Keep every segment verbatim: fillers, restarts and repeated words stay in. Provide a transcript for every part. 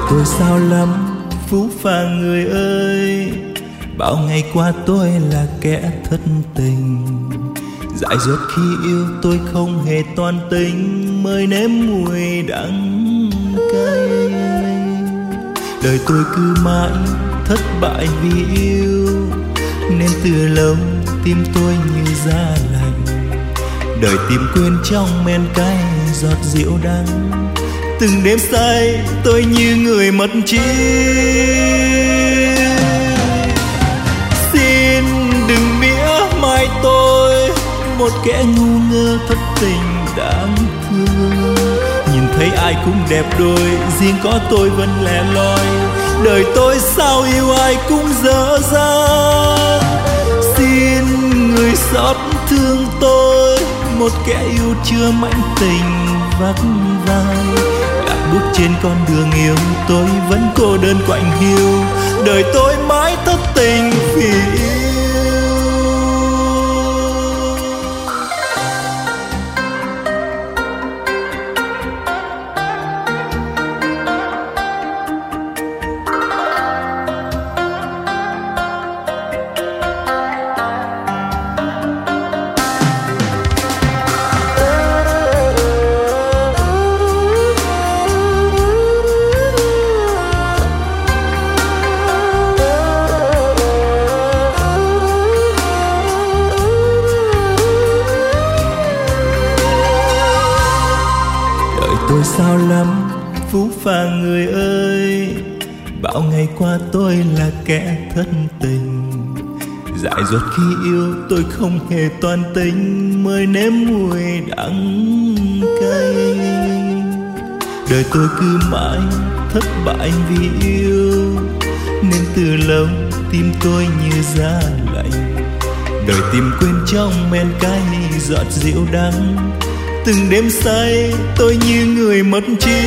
tôi sao lắm phũ phàng người ơi, bao ngày qua tôi là kẻ thất tình. Dại dột khi yêu tôi không hề toan tính, mới nếm mùi đắng cay. Đời tôi cứ mãi thất bại vì yêu, nên từ lâu tim tôi như giá lạnh. Đời tìm quên trong men cay giọt rượu đắng, từng đêm say tôi như người mất trí. Xin đừng mỉa mai tôi, một kẻ ngu ngơ thất tình đáng thương. Nhìn thấy ai cũng đẹp đôi, riêng có tôi vẫn lẻ loi. Đời tôi sao yêu ai cũng dở dang. Xin người xót thương tôi, một kẻ yêu chưa mãnh tình vắt vai. Lạc bước trên con đường yêu, tôi vẫn cô đơn quạnh hiu. Đời tôi mãi thất tình vì yêu. Tôi sao lắm phũ phàng người ơi, bao ngày qua tôi là kẻ thất tình. Dại dột khi yêu tôi không hề toan tính, mới nếm mùi đắng cay. Đời tôi cứ mãi thất bại vì yêu, nên từ lâu tim tôi như giá lạnh. Đời tìm quên trong men cay giọt rượu đắng, từng đêm say tôi như người mất trí.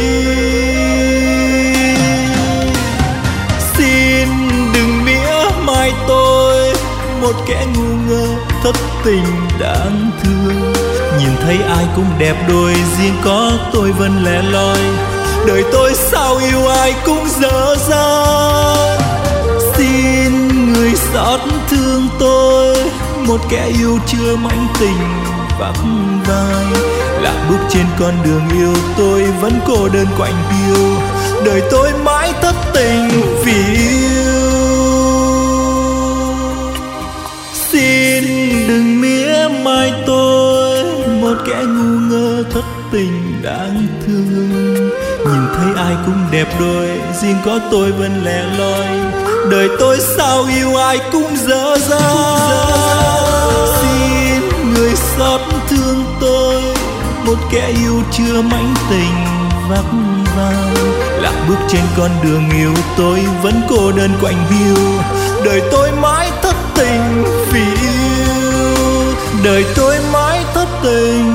Xin đừng mỉa mai tôi, một kẻ ngu ngơ thất tình đáng thương. Nhìn thấy ai cũng đẹp đôi, riêng có tôi vẫn lẻ loi. Đời tôi sao yêu ai cũng dở dang. Xin người xót thương tôi, một kẻ yêu chưa mãnh tình vắt vai. Lạc bước trên con đường yêu, tôi vẫn cô đơn quạnh hiu. Đời tôi mãi thất tình vì yêu. Xin đừng mỉa mai tôi, một kẻ ngu ngơ thất tình đáng thương. Nhìn thấy ai cũng đẹp đôi, riêng có tôi vẫn lẻ loi. Đời tôi sao yêu ai cũng dở dang. Xin người xót thương tôi, một kẻ yêu chưa mãnh tình vắt vai. Lạc bước trên con đường yêu, tôi vẫn cô đơn quạnh hiu. Đời tôi mãi thất tình vì yêu. Đời tôi mãi thất tình